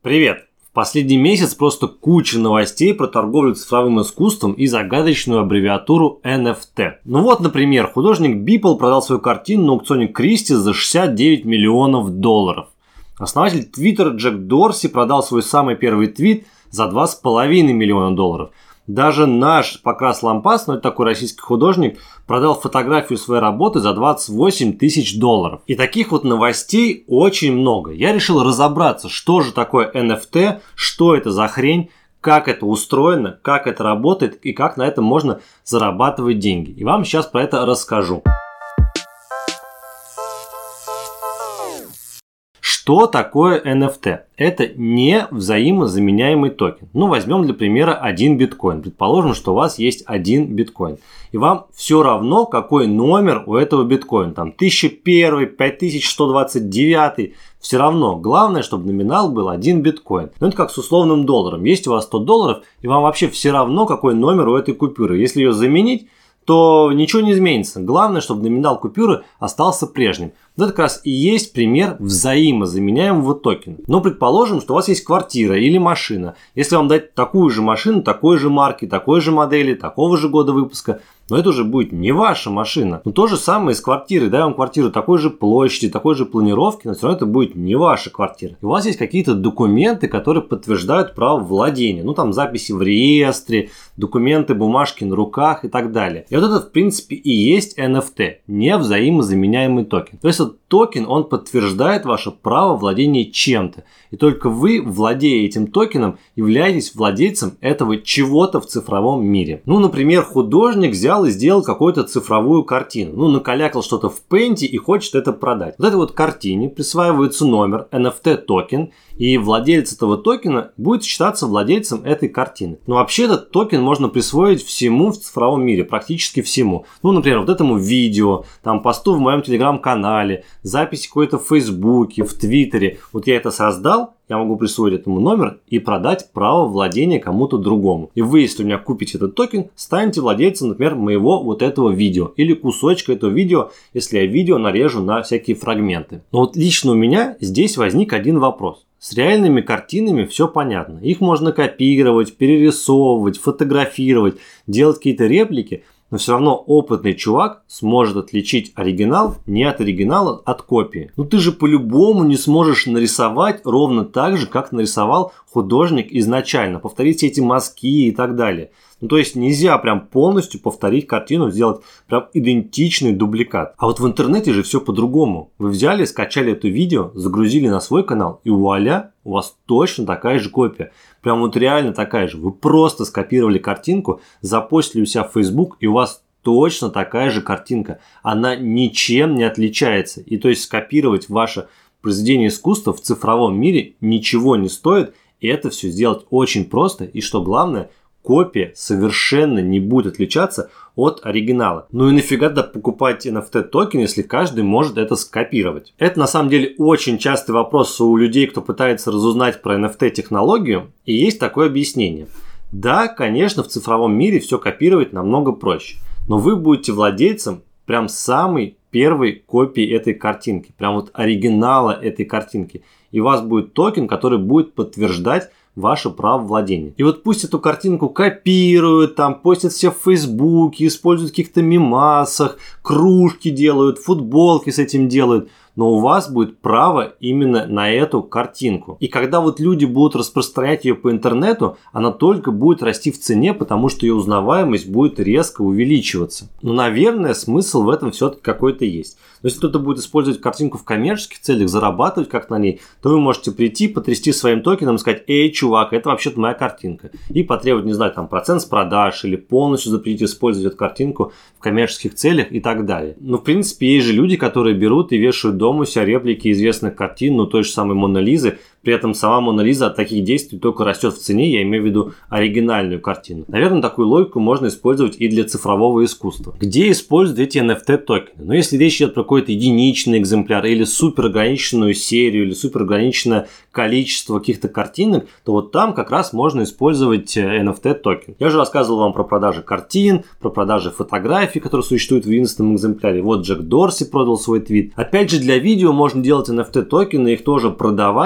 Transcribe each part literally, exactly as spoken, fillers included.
Привет! В последний месяц просто куча новостей про торговлю цифровым искусством и загадочную аббревиатуру эн эф ти. Ну вот, например, художник Beeple продал свою картину на аукционе Кристи за шестьдесят девять миллионов долларов. Основатель Твиттера Джек Дорси продал свой самый первый твит за два с половиной миллиона долларов. Даже наш Покрас Лампас, ну это такой российский художник, продал фотографию своей работы за двадцать восемь тысяч долларов. И таких вот новостей очень много. Я решил разобраться, что же такое эн эф ти, что это за хрень, как это устроено, как это работает и как на этом можно зарабатывать деньги. И вам сейчас про это расскажу. Что такое эн эф ти? Это не взаимозаменяемый токен. Ну, возьмем для примера один биткоин. Предположим, что у вас есть один биткоин. И вам все равно, какой номер у этого биткоина. Там тысяча один, пять тысяч сто двадцать девять. Все равно. Главное, чтобы номинал был один биткоин. Ну, это как с условным долларом. Есть у вас сто долларов, и вам вообще все равно, какой номер у этой купюры. Если ее заменить, то ничего не изменится. Главное, чтобы номинал купюры остался прежним. Вот это как раз и есть пример взаимозаменяемого токена. Но предположим, что у вас есть квартира или машина. Если вам дать такую же машину, такой же марки, такой же модели, такого же года выпуска, но это уже будет не ваша машина. Но то же самое и с квартирой. Дай вам квартиру такой же площади, такой же планировки, но все равно это будет не ваша квартира. И у вас есть какие-то документы, которые подтверждают право владения. Ну там записи в реестре, документы, бумажки на руках и так далее. И вот это в принципе и есть эн эф ти, не взаимозаменяемый токен. То есть этот токен, он подтверждает ваше право владения чем-то. И только вы, владея этим токеном, являетесь владельцем этого чего-то в цифровом мире. Ну, например, художник взял и сделал какую-то цифровую картину. Ну, накалякал что-то в Paint и хочет это продать. Вот этой вот картине присваивается номер эн эф ти токен, и владелец этого токена будет считаться владельцем этой картины. Но вообще этот токен можно присвоить всему в цифровом мире, практически всему. Ну, например, вот этому видео, там посту в моем телеграм-канале, записи какой-то в Фейсбуке, в Твиттере. Вот я это создал, я могу присвоить этому номер и продать право владения кому-то другому. И вы, если у меня купите этот токен, станете владельцем, например, моего вот этого видео или кусочка этого видео, если я видео нарежу на всякие фрагменты. Но вот лично у меня здесь возник один вопрос. С реальными картинами все понятно. Их можно копировать, перерисовывать, фотографировать, делать какие-то реплики. Но все равно опытный чувак сможет отличить оригинал не от оригинала, от копии. Ну ты же по-любому не сможешь нарисовать ровно так же, как нарисовал художник изначально. Повторить эти мазки и так далее. Ну то есть нельзя прям полностью повторить картину, сделать прям идентичный дубликат. А вот в интернете же все по-другому. Вы взяли, скачали это видео, загрузили на свой канал и вуаля, у вас точно такая же копия. Прям вот реально такая же. Вы просто скопировали картинку, запостили у себя в Facebook, и у вас точно такая же картинка. Она ничем не отличается. И то есть скопировать ваше произведение искусства в цифровом мире ничего не стоит. И это все сделать очень просто. И что главное, копия совершенно не будет отличаться от оригинала. Ну и нафига тогда покупать эн эф ти токен, если каждый может это скопировать? Это на самом деле очень частый вопрос у людей, кто пытается разузнать про эн эф ти технологию. И есть такое объяснение. Да, конечно, в цифровом мире все копировать намного проще. Но вы будете владельцем прям самой первой копии этой картинки. Прям вот оригинала этой картинки. И у вас будет токен, который будет подтверждать ваше право владения. И вот пусть эту картинку копируют, там постят все в Фейсбуке, используют в каких-то мемасах, кружки делают, футболки с этим делают. Но у вас будет право именно на эту картинку. И когда вот люди будут распространять ее по интернету, она только будет расти в цене, потому что ее узнаваемость будет резко увеличиваться. Но, наверное, смысл в этом все-таки какой-то есть. Но если кто-то будет использовать картинку в коммерческих целях, зарабатывать как на ней, то вы можете прийти, потрясти своим токеном и сказать: эй, чувак, это вообще-то моя картинка. И потребовать, не знаю, там процент с продаж или полностью запретить использовать эту картинку в коммерческих целях и так далее. Но, в принципе, есть же люди, которые берут и вешают дома у себя реплики известных картин, ну той же самой Моны Лизы. При этом сама Мона Лиза от таких действий только растет в цене, я имею в виду оригинальную картину. Наверное, такую логику можно использовать и для цифрового искусства. Где используют эти эн эф ти токены? Но если речь идет про какой-то единичный экземпляр или супер ограниченную серию, или супер ограниченное количество каких-то картинок, то вот там как раз можно использовать эн эф ти токен. Я уже рассказывал вам про продажи картин, про продажи фотографий, которые существуют в единственном экземпляре. Вот Джек Дорси продал свой твит. Опять же, для видео можно делать эн эф ти токены, их тоже продавать. В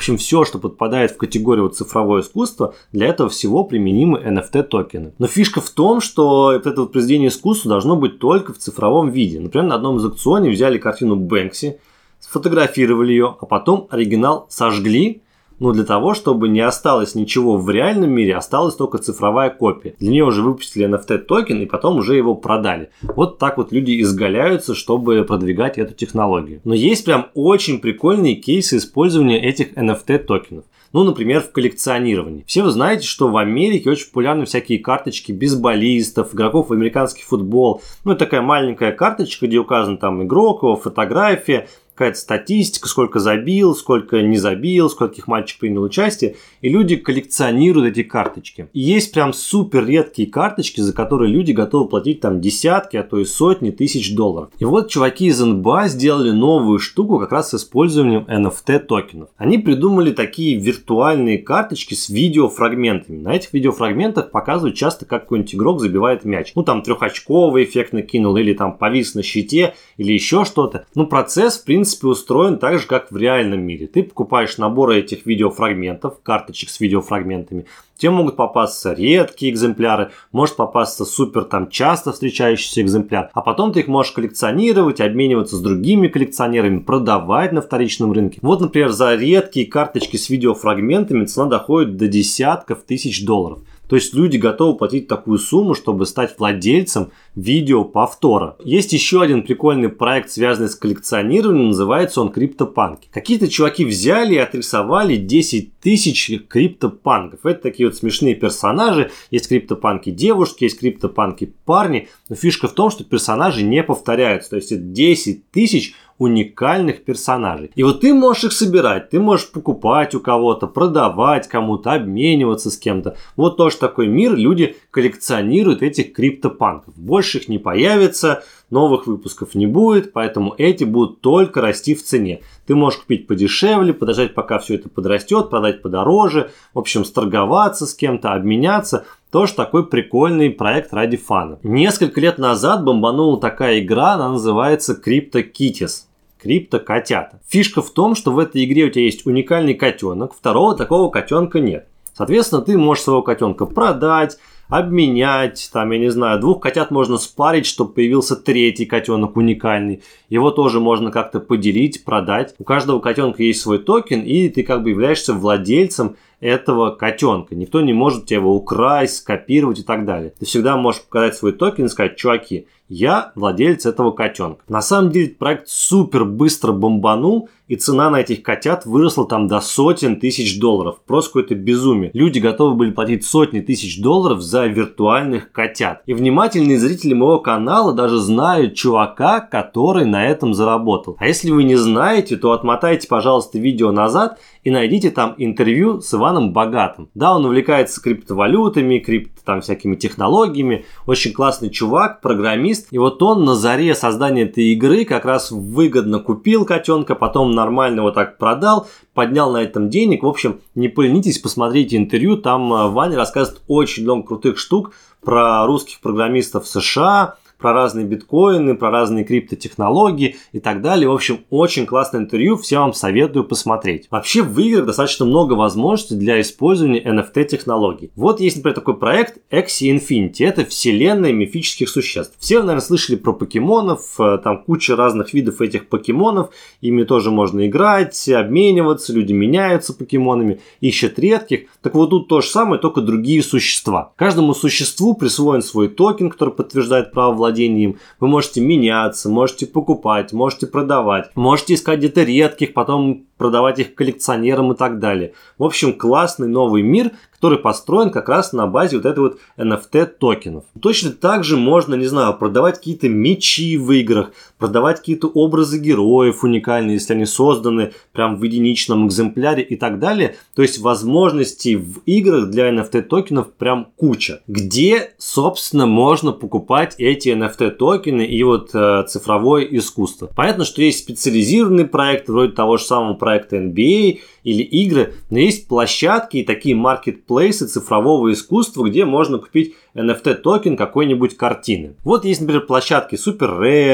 общем, все, что подпадает в категорию цифровое искусство, для этого всего применимы эн эф ти-токены. Но фишка в том, что вот это вот произведение искусства должно быть только в цифровом виде. Например, на одном из аукционов взяли картину Бэнкси, сфотографировали ее, а потом оригинал сожгли, ну, для того, чтобы не осталось ничего в реальном мире, осталась только цифровая копия. Для нее уже выпустили эн эф ти-токен и потом уже его продали. Вот так вот люди изгаляются, чтобы продвигать эту технологию. Но есть прям очень прикольные кейсы использования этих эн эф ти-токенов. Ну, например, в коллекционировании. Все вы знаете, что в Америке очень популярны всякие карточки бейсболистов, игроков в американский футбол. Ну, это такая маленькая карточка, где указан там игрок, его фотография, какая-то статистика, сколько забил, сколько не забил, скольких мальчик принял участие. И люди коллекционируют эти карточки. И есть прям супер редкие карточки, за которые люди готовы платить там десятки, а то и сотни тысяч долларов. И вот чуваки из эн бэ а сделали новую штуку как раз с использованием эн эф ти-токенов. Они придумали такие виртуальные карточки с видеофрагментами. На этих видеофрагментах показывают часто, как какой-нибудь игрок забивает мяч. Ну, там трехочковый эффект накинул, или там повис на щите, или еще что-то. Ну, процесс, в принципе, В принципе, устроен так же, как в реальном мире. Ты покупаешь наборы этих видеофрагментов, карточек с видеофрагментами. Тебе могут попасться редкие экземпляры, может попасться супер там часто встречающийся экземпляр. А потом ты их можешь коллекционировать, обмениваться с другими коллекционерами, продавать на вторичном рынке. Вот, например, за редкие карточки с видеофрагментами цена доходит до десятков тысяч долларов. То есть люди готовы платить такую сумму, чтобы стать владельцем видеоповтора. Есть еще один прикольный проект, связанный с коллекционированием, называется он CryptoPunk. Какие-то чуваки взяли и отрисовали десять тысяч криптопанков. Это такие вот смешные персонажи. Есть криптопанки девушки, есть криптопанки парни. Но фишка в том, что персонажи не повторяются. То есть это десять тысяч уникальных персонажей. И вот ты можешь их собирать, ты можешь покупать у кого-то, продавать кому-то, обмениваться с кем-то. Вот тоже такой мир, люди коллекционируют этих криптопанков. Больше их не появится, новых выпусков не будет, поэтому эти будут только расти в цене. Ты можешь купить подешевле, подождать, пока все это подрастет, продать подороже, в общем, сторговаться с кем-то, обменяться. Тоже такой прикольный проект ради фана. Несколько лет назад бомбанула такая игра, она называется CryptoKitties. Крипто-котята. Фишка в том, что в этой игре у тебя есть уникальный котенок, второго такого котенка нет. Соответственно, ты можешь своего котенка продать, обменять, там, я не знаю, двух котят можно спарить, чтобы появился третий котенок уникальный. Его тоже можно как-то поделить, продать. У каждого котенка есть свой токен, и ты как бы являешься владельцем этого котенка. Никто не может тебя его украсть, скопировать и так далее. Ты всегда можешь показать свой токен и сказать: чуваки, я владелец этого котенка. На самом деле проект супер быстро бомбанул, и цена на этих котят выросла там до сотен тысяч долларов. Просто какое-то безумие. Люди готовы были платить сотни тысяч долларов за виртуальных котят. И внимательные зрители моего канала даже знают чувака, который на этом заработал. А если вы не знаете, то отмотайте, пожалуйста, видео назад и найдите там интервью с Иваном Богатым. Да, он увлекается криптовалютами, крипто там всякими технологиями. Очень классный чувак, программист. И вот он на заре создания этой игры как раз выгодно купил котенка, потом нормально его так продал, поднял на этом денег. В общем, не поленитесь, посмотрите интервью. Там Ваня рассказывает очень много крутых штук про русских программистов в США, про разные биткоины, про разные криптотехнологии и так далее. В общем, очень классное интервью, всем вам советую посмотреть. Вообще в играх достаточно много возможностей для использования эн эф ти-технологий. Вот есть, например, такой проект Axie Infinity. Это вселенная мифических существ. Все, наверное, слышали про покемонов, там куча разных видов этих покемонов. Ими тоже можно играть, обмениваться, люди меняются покемонами, ищут редких. Так вот тут то же самое, только другие существа. Каждому существу присвоен свой токен, который подтверждает право владения им. Вы можете меняться, можете покупать, можете продавать, можете искать где-то редких, потом продавать их коллекционерам и так далее. В общем, классный новый мир, который построен как раз на базе вот этой вот эн эф ти-токенов. Точно так же можно, не знаю, продавать какие-то мечи в играх, продавать какие-то образы героев уникальные, если они созданы прям в единичном экземпляре и так далее. То есть возможностей в играх для эн эф ти-токенов прям куча. Где, собственно, можно покупать эти эн эф ти-токены и вот э, цифровое искусство. Понятно, что есть специализированные проекты, вроде того же самого проекта эн би эй или игры, но есть площадки и такие маркетплейсы цифрового искусства, где можно купить эн эф ти-токен какой-нибудь картины. Вот есть, например, площадки SuperRare,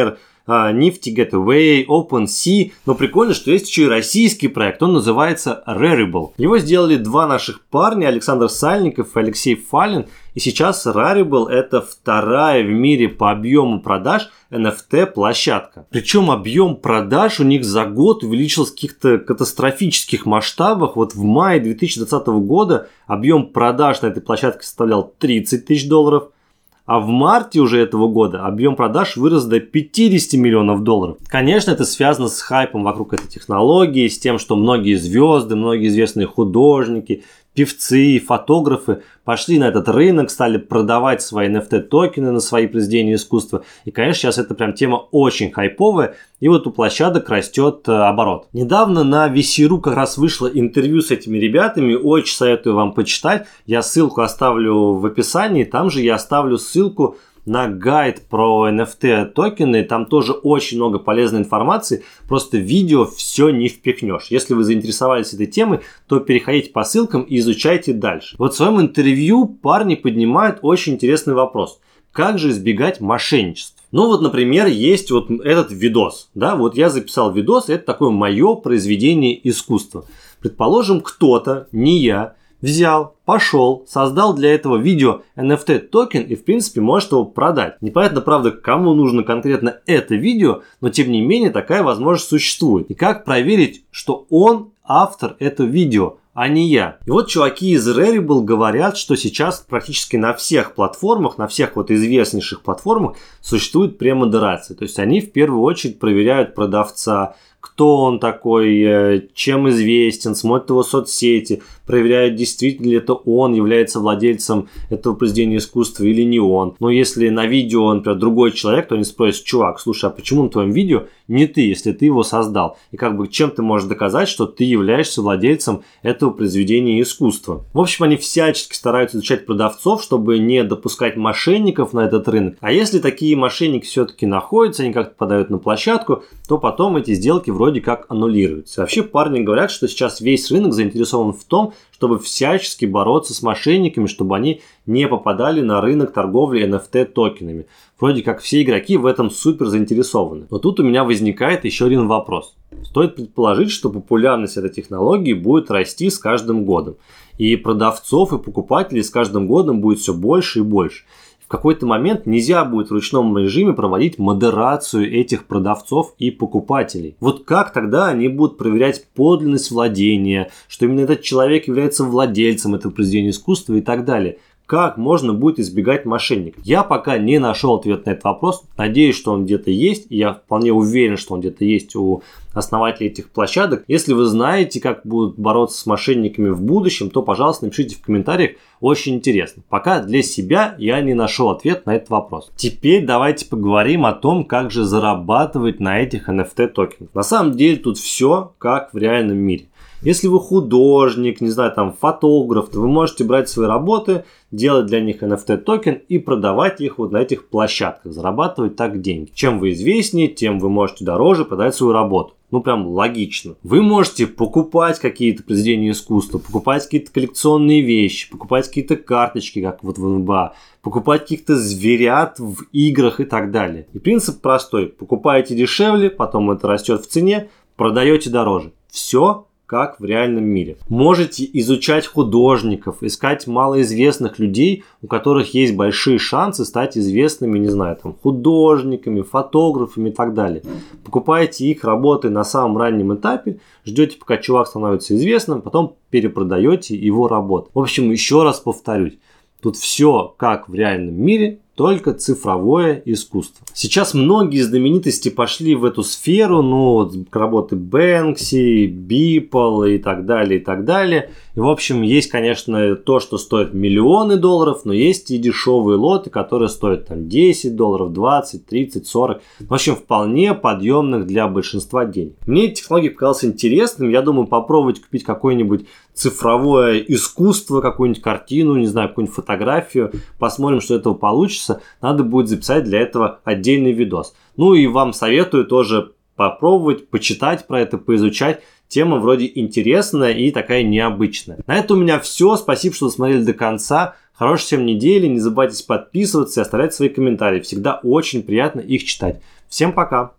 Nifty Gateway, OpenSea. Но прикольно, что есть еще и российский проект. Он называется Rarible. Его сделали два наших парня, Александр Сальников и Алексей Фалин. И сейчас Rarible — это вторая в мире по объему продаж эн эф ти-площадка. Причем объем продаж у них за год увеличился в каких-то катастрофических масштабах. Вот в мае две тысячи двадцатого года объем продаж на этой площадке составлял тридцать тысяч долларов. А в марте уже этого года объем продаж вырос до пятьдесят миллионов долларов. Конечно, это связано с хайпом вокруг этой технологии, с тем, что многие звезды, многие известные художники, певцы, фотографы пошли на этот рынок, стали продавать свои эн эф ти-токены на свои произведения искусства. И, конечно, сейчас эта прям тема очень хайповая, и вот у площадок растет оборот. Недавно на ви си точка ру как раз вышло интервью с этими ребятами, очень советую вам почитать. Я ссылку оставлю в описании, там же я оставлю ссылку на гайд про эн эф ти-токены, там тоже очень много полезной информации, просто в видео все не впихнешь. Если вы заинтересовались этой темой, то переходите по ссылкам и изучайте дальше. Вот в своем интервью парни поднимают очень интересный вопрос. Как же избегать мошенничества? Ну вот, например, есть вот этот видос. Да, вот я записал видос, это такое мое произведение искусства. Предположим, кто-то, не я, взял, пошел, создал для этого видео эн эф ти-токен и, в принципе, может его продать. Непонятно, правда, кому нужно конкретно это видео, но, тем не менее, такая возможность существует. И как проверить, что он автор этого видео, а не я? И вот чуваки из Rarible говорят, что сейчас практически на всех платформах, на всех вот известнейших платформах существует премодерация. То есть они в первую очередь проверяют продавца, кто он такой, чем известен, смотрят его соцсети, проверяют, действительно ли это он является владельцем этого произведения искусства или не он. Но если на видео, например, другой человек, то они спросят: чувак, слушай, а почему на твоем видео не ты, если ты его создал? И как бы чем ты можешь доказать, что ты являешься владельцем этого произведения искусства? В общем, они всячески стараются изучать продавцов, чтобы не допускать мошенников на этот рынок. А если такие мошенники все-таки находятся, они как-то подают на площадку, то потом эти сделки вроде как аннулируются. Вообще парни говорят, что сейчас весь рынок заинтересован в том, чтобы всячески бороться с мошенниками, чтобы они не попадали на рынок торговли эн эф ти-токенами. Вроде как все игроки в этом супер заинтересованы. Но тут у меня возникает еще один вопрос. Стоит предположить, что популярность этой технологии будет расти с каждым годом. И продавцов, и покупателей с каждым годом будет все больше и больше. В какой-то момент нельзя будет в ручном режиме проводить модерацию этих продавцов и покупателей. Вот как тогда они будут проверять подлинность владения, что именно этот человек является владельцем этого произведения искусства и так далее? Как можно будет избегать мошенников? Я пока не нашел ответ на этот вопрос. Надеюсь, что он где-то есть. И я вполне уверен, что он где-то есть у основателей этих площадок. Если вы знаете, как будут бороться с мошенниками в будущем, то, пожалуйста, напишите в комментариях. Очень интересно. Пока для себя я не нашел ответ на этот вопрос. Теперь давайте поговорим о том, как же зарабатывать на этих эн эф ти-токенах. На самом деле тут все как в реальном мире. Если вы художник, не знаю, там фотограф, то вы можете брать свои работы, делать для них эн эф ти-токен и продавать их вот на этих площадках, зарабатывать так деньги. Чем вы известнее, тем вы можете дороже продать свою работу. Ну, прям логично. Вы можете покупать какие-то произведения искусства, покупать какие-то коллекционные вещи, покупать какие-то карточки, как вот в эн бэ а, покупать каких-то зверят в играх и так далее. И принцип простой. Покупаете дешевле, потом это растет в цене, продаете дороже. Все как в реальном мире. Можете изучать художников, искать малоизвестных людей, у которых есть большие шансы стать известными, не знаю, там, художниками, фотографами и так далее. Покупаете их работы на самом раннем этапе, ждете, пока чувак становится известным, потом перепродаете его работу. В общем, еще раз повторюсь, тут все как в реальном мире, только цифровое искусство. Сейчас многие знаменитости пошли в эту сферу, ну, вот, работы Бэнкси, Бипл и так далее, и так далее. И, в общем, есть, конечно, то, что стоит миллионы долларов, но есть и дешевые лоты, которые стоят там десять долларов, двадцать, тридцать, сорок. В общем, вполне подъемных для большинства денег. Мне эта технология показалась интересным. Я думаю, попробовать купить какое-нибудь цифровое искусство, какую-нибудь картину, не знаю, какую-нибудь фотографию. Посмотрим, что этого получится. Надо будет записать для этого отдельный видос. Ну и вам советую тоже попробовать, почитать про это, поизучать. Тема вроде интересная и такая необычная. На этом у меня все. Спасибо, что досмотрели до конца. Хорошей всем недели. Не забывайте подписываться и оставлять свои комментарии. Всегда очень приятно их читать. Всем пока.